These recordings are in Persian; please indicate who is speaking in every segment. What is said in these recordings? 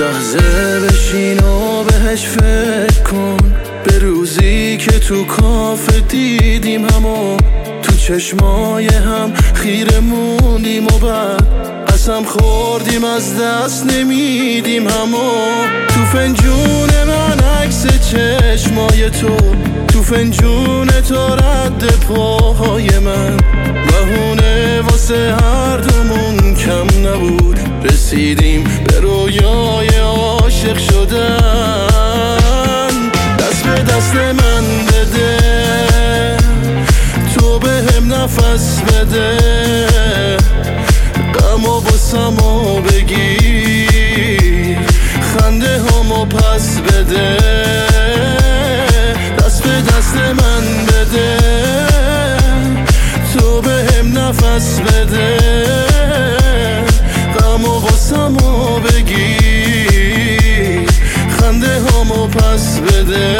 Speaker 1: لحظه بشین و بهش فکر کن، به روزی که تو کافه دیدیم همو، تو چشمای هم خیره موندیم و بعد قسم خوردیم از دست نمیدیم همو. تو فنجون من عکس چشمای تو فنجون تو رد پاهای من، بهونه واسه هر دومون کم نبود، رسیدیم به رویای عاشق شدن. دست به دست من بده، تو بهم نفس بده، غمو باسمو بگیر، خنده همو پس بده. دست به دست من بده، تو بهم نفس بده، غمو باسمو بگیر، خنده همو پس بده.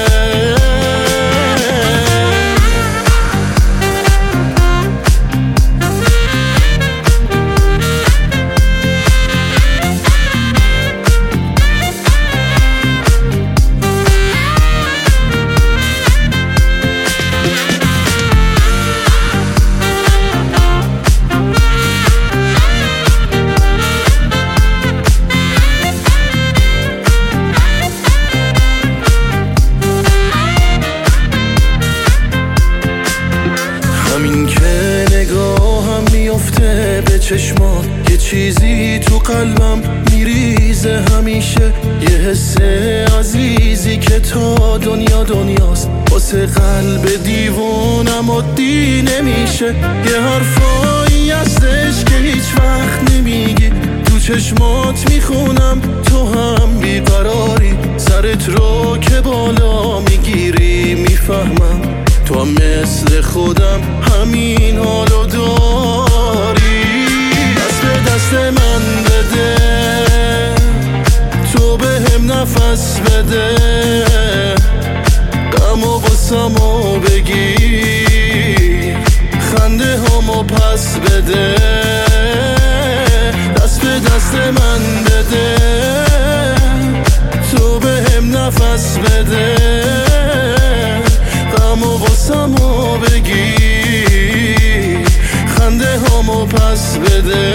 Speaker 1: همین که نگاهم میفته به چشمات، یه چیزی تو قلبم میریزه همیشه، یه حس عزیزی که تا دنیاست، واسه قلب دیوونم عادی نمیشه. یه حرفایی هستش که هیچ وقت نمیگی، تو چشمات میخونم تو هم بیقراری، سرت رو که بالا میگیری میفهمم تو هم مثل خودم همین حالو داری. دست به دست من بده، تو بهم نفس بده، غمو باسمو بگیر، خنده همو پس بده. دست به دست من بده، تو بهم نفس بده، غمو باسمو بگیر، خنده همو پس بده.